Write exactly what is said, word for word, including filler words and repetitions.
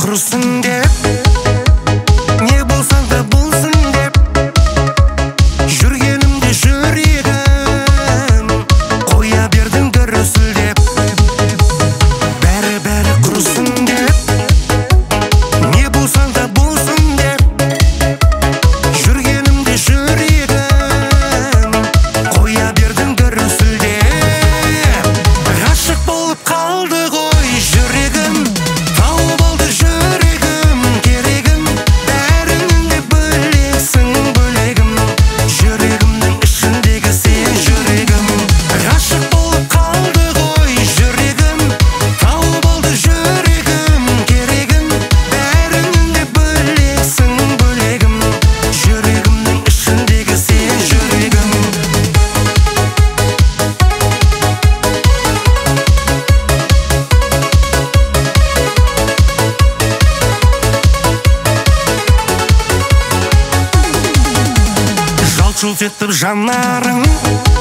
құрысын деп, не болсаң да болсын деп жүргенімде жүрегім қоя бердің дүрсілдеп. Бәрі-бәрі құрысын деп, не болсаң да болсын деп жүргенімде жүрегім қоя бердің дүрсілдеп. Ғашық болып қалды ғой жүрегім, тауып алды жүрегім керегім. Бәріңде бөлексің бөлегім, жүрегімнің ішіндегі сен жүрегім. Ғашық болып қалды ғой жүрегім, тауып алды жүрегім керегім. Бәріңде бөлексің бөлегім, жүрегімнің ішіндегі сен жүрегім. Жалт-жұлт етіп жанарың